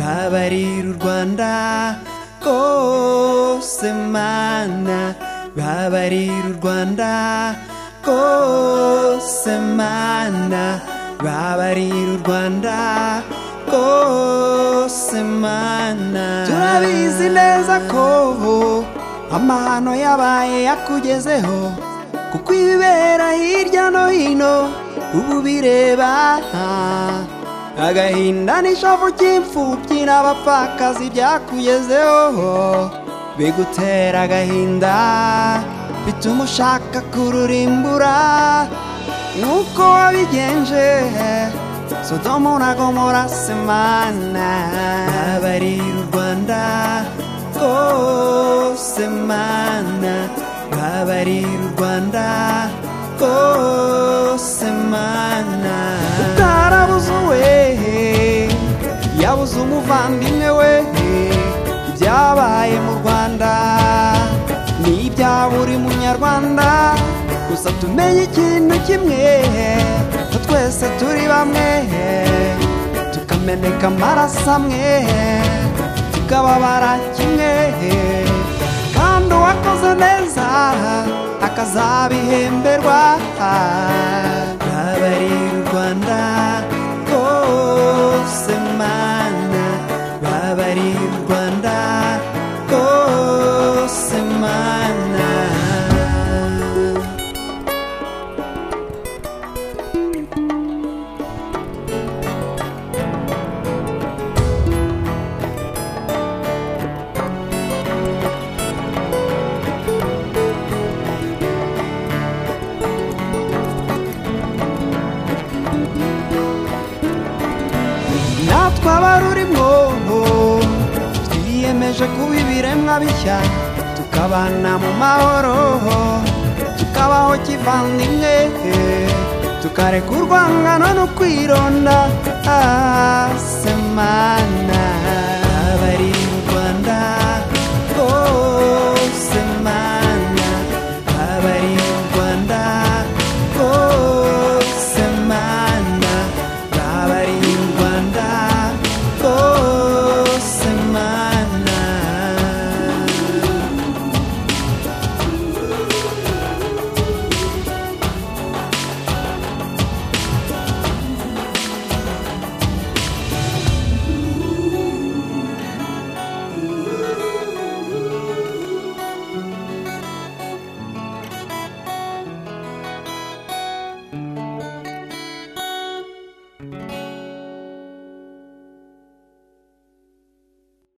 babarira u Rwanda kose mana, babarira u Rwanda kose mana, babarira u Rwanda kose mana. Turabizi neza ko amahano yabaye yakugezeho, kuko ibibera hirya no hino ubu bireba. Agahinda n'ishavu cy'imfubyi n'abapfakazi byakugezeho, bigutera agahinda bituma ushaka kururimbura nk'uko wabigenje Sodomu na Gomora semana. Babarira u Rwanda kose mana, babarira u Rwanda kose mana. Utarabuze we yabuze umuvandimwe we, ibyabaye mu Rwanda ni ibya buri munyarwanda. Gusa tumenye ikintu kimwe, ko twese turi bamwe, tukameneka amaraso amwe, tukababara kimwe, kandi uwakoze neza akazabihemberwa. Babarira u Rwanda kose mana, babarira u Rwanda kose mana. Natwe abarurimo twiyemeje kuba ibiremwa bishya, tukabana mu mahoro, tukabaho kivandimwe, tukareka urwangano no kwironda semana.